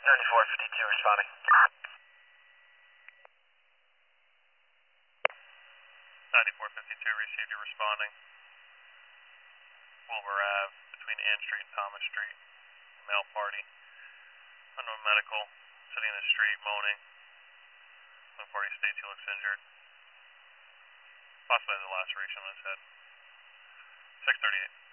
9452 responding. 9452 received you responding. Wilbur Ave between Ann Street and Thomas Street. Male party. Unknown medical. Sitting in the street moaning. The party states he looks injured. Possibly has a laceration on his head. 638.